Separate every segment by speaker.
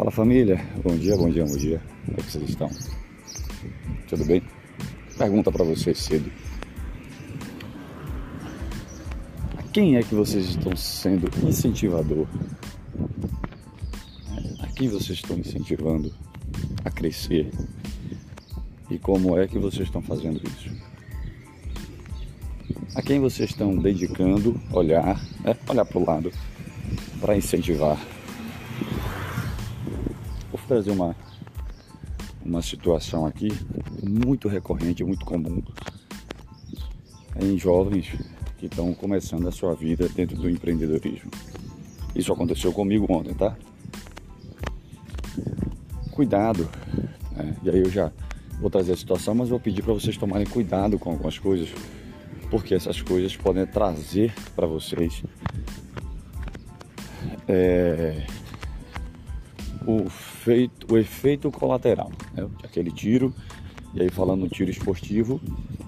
Speaker 1: Fala família, bom dia, bom dia, bom dia. Como é que vocês estão? Tudo bem? Pergunta pra vocês cedo. A quem é que vocês estão sendo incentivador? A quem vocês estão incentivando a crescer? E como é que vocês estão fazendo isso? A quem vocês estão dedicando olhar para o lado para incentivar? Vou trazer uma situação aqui muito recorrente, muito comum em jovens que estão começando a sua vida dentro do empreendedorismo. Isso aconteceu comigo ontem, tá? Cuidado, né? E aí eu já vou trazer a situação, mas vou pedir para vocês tomarem cuidado com algumas coisas, porque essas coisas podem trazer para vocês o efeito colateral, né? Aquele tiro. E aí, falando no tiro esportivo,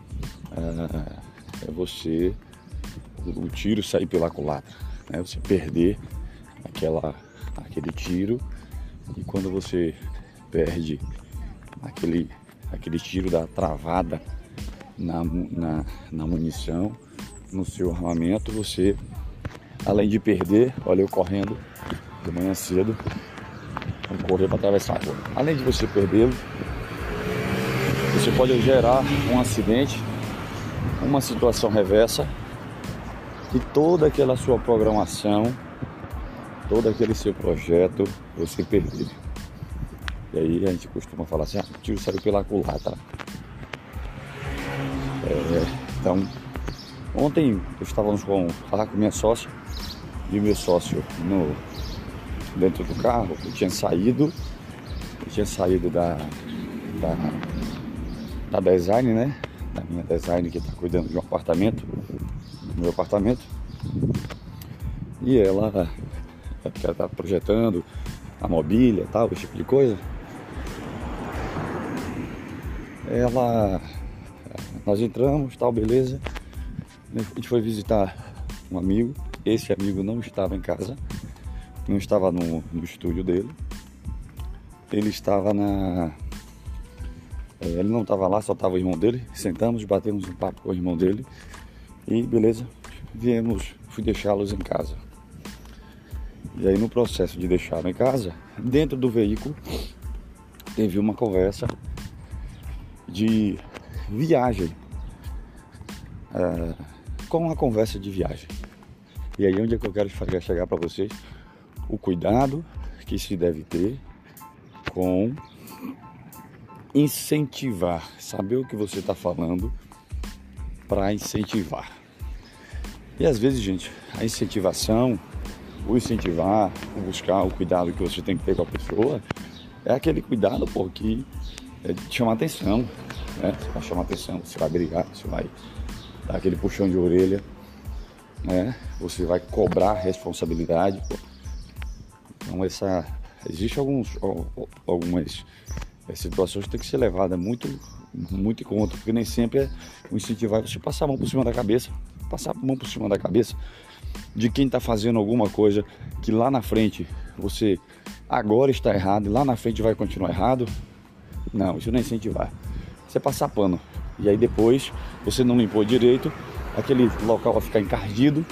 Speaker 1: o tiro sair pela culatra, né? Você perder aquele tiro, e quando você perde aquele tiro da travada na munição, no seu armamento, você, além de perder, olha eu correndo de manhã cedo, vou correr para atravessar a rua. Além de você perdê-lo, você pode gerar um acidente, uma situação reversa, e toda aquela sua programação, todo aquele seu projeto, você perder. E aí a gente costuma falar assim, o tiro saiu pela culatra. Então, ontem eu estava com minha sócia e o meu sócio dentro do carro. Eu tinha saído da design, né? Da minha design, que está cuidando de um apartamento, do meu apartamento. E ela está projetando a mobília, tal, esse tipo de coisa. Nós entramos, tal, beleza. A gente foi visitar um amigo. Esse amigo não estava em casa, não estava no estúdio dele. Ele estava ele não estava lá, só estava o irmão dele. Sentamos, batemos um papo com o irmão dele e beleza, fui deixá-los em casa. E aí, no processo de deixá-lo em casa, dentro do veículo teve uma conversa de viagem, com uma conversa de viagem. E aí onde é que eu quero chegar para vocês? O cuidado que se deve ter com incentivar, saber o que você está falando para incentivar. E às vezes, gente, a incentivação, o incentivar, o buscar o cuidado que você tem que ter com a pessoa, é aquele cuidado que é de chamar atenção, né? Você vai chamar atenção, você vai brigar, você vai dar aquele puxão de orelha, né? Você vai cobrar responsabilidade. Então existe algumas situações que tem que ser levadas muito em conta, porque nem sempre o incentivar é você passar a mão por cima da cabeça, de quem está fazendo alguma coisa que lá na frente você agora está errado e lá na frente vai continuar errado. Não, isso não é incentivar. Você passar pano. E aí depois você não limpou direito, aquele local vai ficar encardido.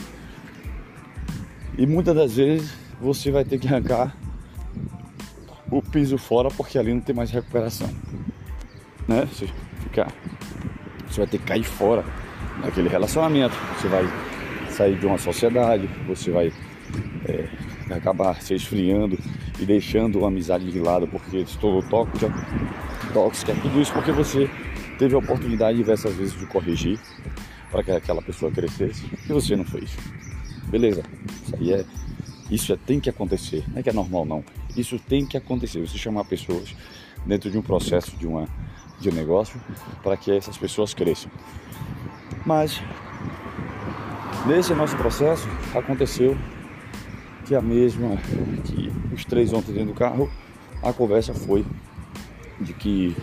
Speaker 1: E muitas das vezes você vai ter que arrancar o piso fora, porque ali não tem mais recuperação, né? Você vai ter que cair fora daquele relacionamento. Você vai sair de uma sociedade, você vai acabar se esfriando e deixando a amizade de lado porque se tornou tóxica. Tudo isso porque você teve a oportunidade diversas vezes de corrigir para que aquela pessoa crescesse e você não fez. Beleza, isso tem que acontecer, não é que é normal não. Isso tem que acontecer, você chamar pessoas dentro de um processo de um negócio para que essas pessoas cresçam. Mas nesse nosso processo aconteceu que os três ontem dentro do carro, a conversa foi de que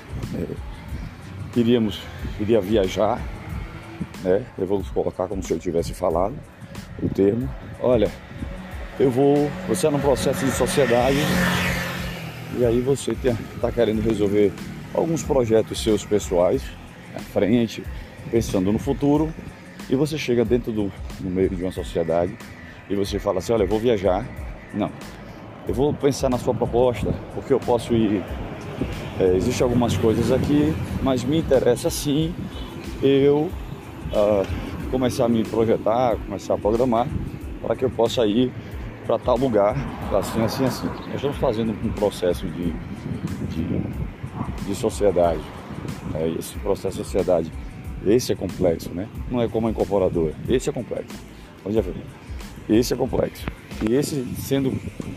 Speaker 1: iria viajar, né? Eu vou colocar como se eu tivesse falado o termo. Olha, você é num processo de sociedade E aí você está querendo resolver alguns projetos seus pessoais, à frente, pensando no futuro, e você chega dentro no meio de uma sociedade e você fala assim, olha, eu vou viajar. Não, eu vou pensar na sua proposta, porque eu posso ir, existem algumas coisas aqui, mas me interessa sim eu começar a me projetar, começar a programar, para que eu possa ir para tal lugar, assim, assim, assim. Nós estamos fazendo um processo de sociedade, esse processo de sociedade, esse é complexo, né? Não é como a incorporadora, esse é complexo. Esse é complexo. E esse sendo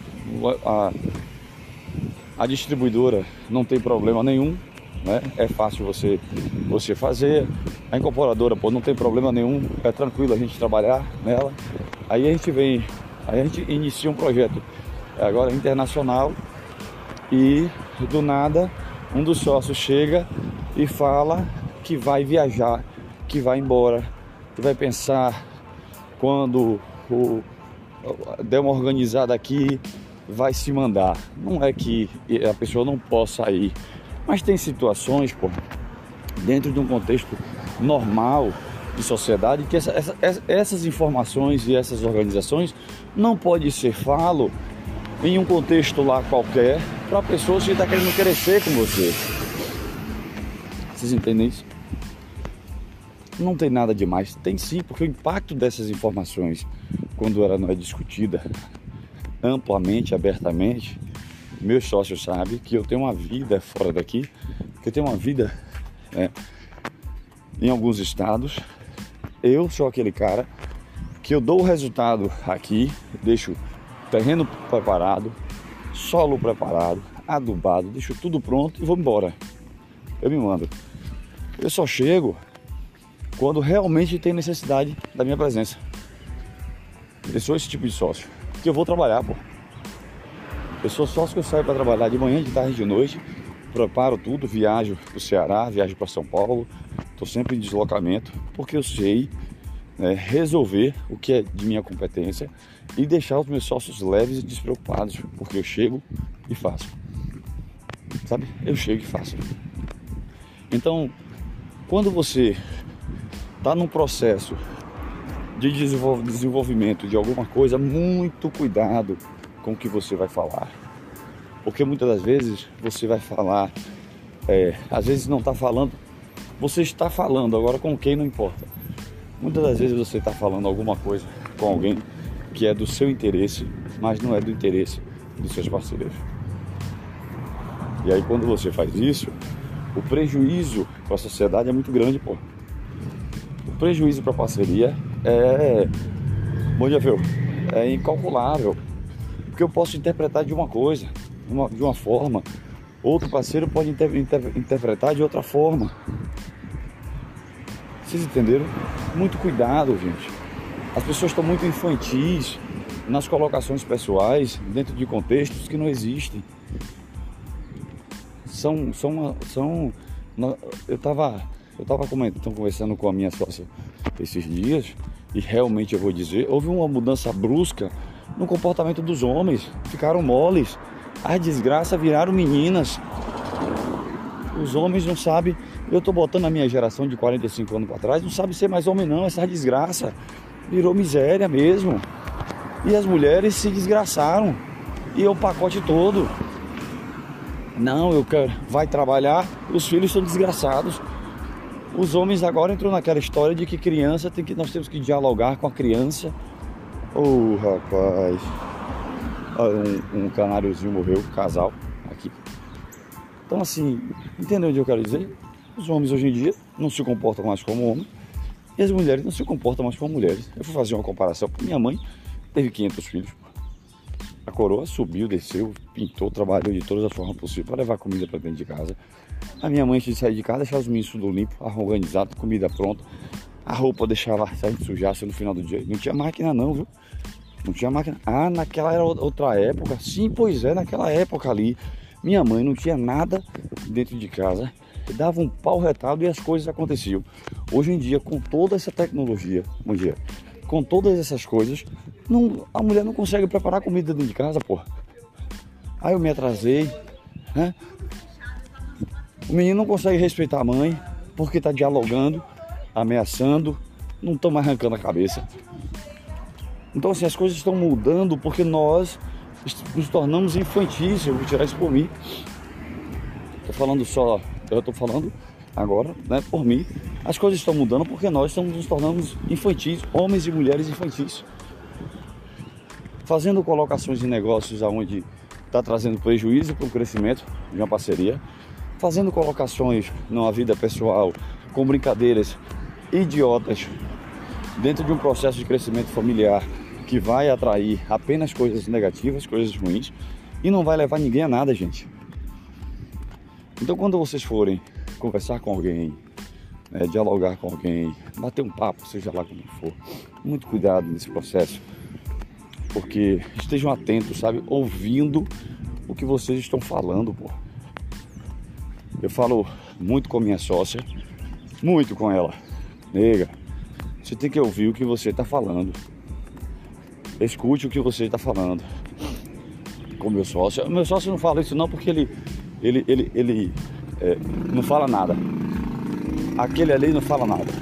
Speaker 1: a distribuidora não tem problema nenhum, né? É fácil você fazer. A incorporadora, pô, não tem problema nenhum, é tranquilo a gente trabalhar nela. Aí a gente inicia um projeto agora internacional e do nada um dos sócios chega e fala que vai viajar, que vai embora, que vai pensar quando der uma organizada aqui, vai se mandar. Não é que a pessoa não possa ir, mas tem situações, pô, dentro de um contexto normal de sociedade, que essas informações e essas organizações não pode ser falo em um contexto lá qualquer para a pessoa que está querendo crescer com você. Vocês entendem isso? Não tem nada demais. Tem sim, porque o impacto dessas informações, quando ela não é discutida amplamente, abertamente, meus sócios sabem que eu tenho uma vida fora daqui, que eu tenho uma vida em alguns estados. Eu sou aquele cara que eu dou o resultado aqui, deixo terreno preparado, solo preparado, adubado, deixo tudo pronto e vou embora. Eu me mando. Eu só chego quando realmente tem necessidade da minha presença. Eu sou esse tipo de sócio, porque eu vou trabalhar, pô. Eu sou sócio que eu saio para trabalhar de manhã, de tarde, de noite, preparo tudo, viajo para o Ceará, viajo para São Paulo, estou sempre em deslocamento, porque eu sei resolver o que é de minha competência e deixar os meus sócios leves e despreocupados, porque eu chego e faço. Sabe? Eu chego e faço. Então, quando você está num processo de desenvolvimento de alguma coisa, muito cuidado com o que você vai falar. Porque muitas das vezes você vai falar, às vezes não está falando, você está falando, agora com quem não importa. Muitas das vezes você está falando alguma coisa com alguém que é do seu interesse, mas não é do interesse dos seus parceiros. E aí quando você faz isso, o prejuízo para a sociedade é muito grande, pô. O prejuízo para a parceria é incalculável. Porque eu posso interpretar de uma coisa, de uma forma, outro parceiro pode interpretar de outra forma. Vocês entenderam? Muito cuidado, gente. As pessoas estão muito infantis nas colocações pessoais, dentro de contextos que não existem. Eu estava conversando com a minha sócia esses dias e realmente eu vou dizer, houve uma mudança brusca no comportamento dos homens, ficaram moles, as desgraças viraram meninas. Os homens não sabem, eu estou botando a minha geração de 45 anos para trás, não sabe ser mais homem não, essa desgraça virou miséria mesmo. E as mulheres se desgraçaram, e o pacote todo. Não, eu quero, vai trabalhar, os filhos são desgraçados. Os homens agora entram naquela história de que nós temos que dialogar com a criança. Oh, rapaz, um canáriozinho morreu, casal, aqui. Então assim, entendeu onde eu quero dizer? Os homens hoje em dia não se comportam mais como homens e as mulheres não se comportam mais como mulheres. Eu fui fazer uma comparação com minha mãe, teve 500 filhos. A coroa subiu, desceu, pintou, trabalhou de todas as formas possíveis para levar comida para dentro de casa. A minha mãe, antes de sair de casa, deixava os meninos tudo limpo, organizado, comida pronta. A roupa deixava sair de sujar-se no final do dia. Não tinha máquina não, viu? Não tinha máquina. Ah, naquela era outra época. Sim, pois é, naquela época ali. Minha mãe não tinha nada dentro de casa. Dava um pau retado e as coisas aconteciam. Hoje em dia, com toda essa tecnologia, com todas essas coisas, a mulher não consegue preparar comida dentro de casa, porra. Aí eu me atrasei, né? O menino não consegue respeitar a mãe porque está dialogando, ameaçando, não estão mais arrancando a cabeça. Então assim, as coisas estão mudando porque nós nos tornamos infantis. Eu vou tirar isso por mim. Eu estou falando agora, né, por mim. As coisas estão mudando porque nós estamos nos tornando infantis, homens e mulheres infantis. Fazendo colocações de negócios aonde está trazendo prejuízo para o crescimento de uma parceria. Fazendo colocações numa vida pessoal com brincadeiras idiotas dentro de um processo de crescimento familiar que vai atrair apenas coisas negativas, coisas ruins, e não vai levar ninguém a nada, gente. Então, quando vocês forem conversar com alguém, dialogar com alguém, bater um papo, seja lá como for, muito cuidado nesse processo, porque estejam atentos, sabe, ouvindo o que vocês estão falando, pô. Eu falo muito com minha sócia, muito com ela. Nega, você tem que ouvir o que você está falando. Escute o que você está falando. Com meu sócio. Meu sócio não fala isso não porque ele não fala nada. Aquele ali não fala nada.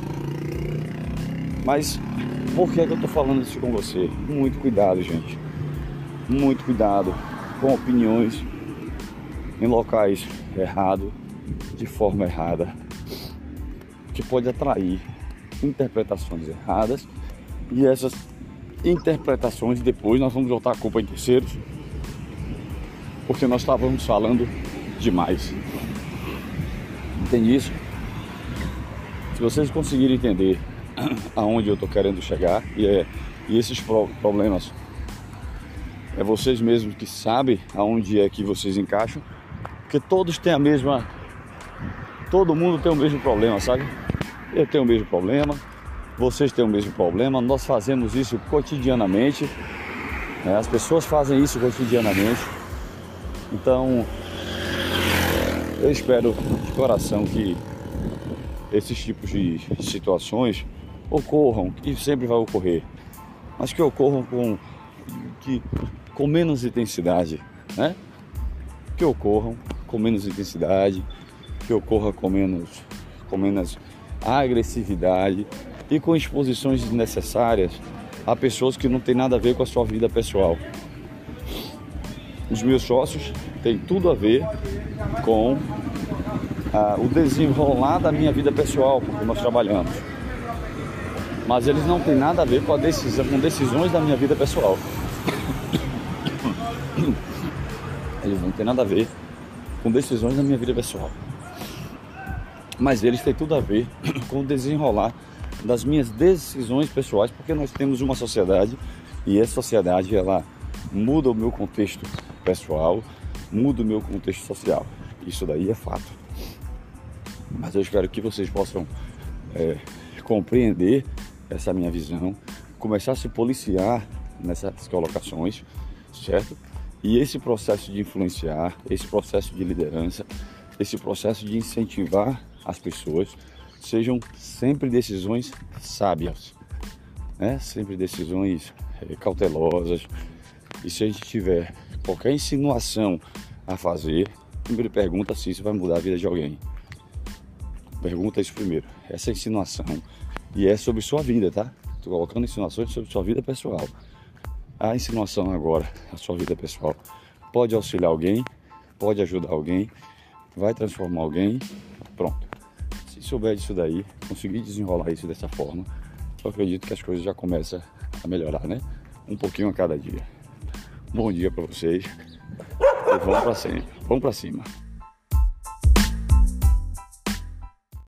Speaker 1: Mas por que é que eu estou falando isso com você? Muito cuidado, gente. Muito cuidado com opiniões em locais errados, de forma errada, que pode atrair interpretações erradas, e essas interpretações depois nós vamos botar a culpa em terceiros, porque nós estávamos falando demais. Entende isso? Se vocês conseguirem entender aonde eu estou querendo chegar, e esses problemas é vocês mesmos que sabem aonde é que vocês encaixam, porque todos têm a mesma, todo mundo tem o mesmo problema, sabe? Eu tenho o mesmo problema, vocês têm o mesmo problema, nós fazemos isso cotidianamente, as pessoas fazem isso cotidianamente. Então eu espero de coração que esses tipos de situações ocorram, e sempre vai ocorrer, mas que ocorram com menos intensidade, né? Que ocorram com menos intensidade, que ocorra com menos agressividade e com exposições desnecessárias a pessoas que não tem nada a ver com a sua vida pessoal. Os meus sócios têm tudo a ver com o desenrolar da minha vida pessoal, porque nós trabalhamos. Mas eles não têm nada a ver com decisões da minha vida pessoal. Eles não têm nada a ver com decisões da minha vida pessoal. Mas eles têm tudo a ver com o desenrolar das minhas decisões pessoais, porque nós temos uma sociedade, e essa sociedade ela muda o meu contexto pessoal, muda o meu contexto social. Isso daí é fato. Mas eu espero que vocês possam compreender essa minha visão, começar a se policiar nessas colocações, certo? E esse processo de influenciar, esse processo de liderança, esse processo de incentivar as pessoas, sejam sempre decisões sábias, né? Sempre decisões cautelosas. E se a gente tiver qualquer insinuação a fazer, primeiro pergunta se isso vai mudar a vida de alguém. Pergunta isso primeiro. Essa insinuação, e é sobre sua vida, tá? Estou colocando insinuações sobre sua vida pessoal. A insinuação agora, a sua vida pessoal, pode auxiliar alguém, pode ajudar alguém, vai transformar alguém, pronto. Se souber disso daí, conseguir desenrolar isso dessa forma, eu acredito que as coisas já começam a melhorar, né? Um pouquinho a cada dia. Bom dia para vocês e vamos para cima.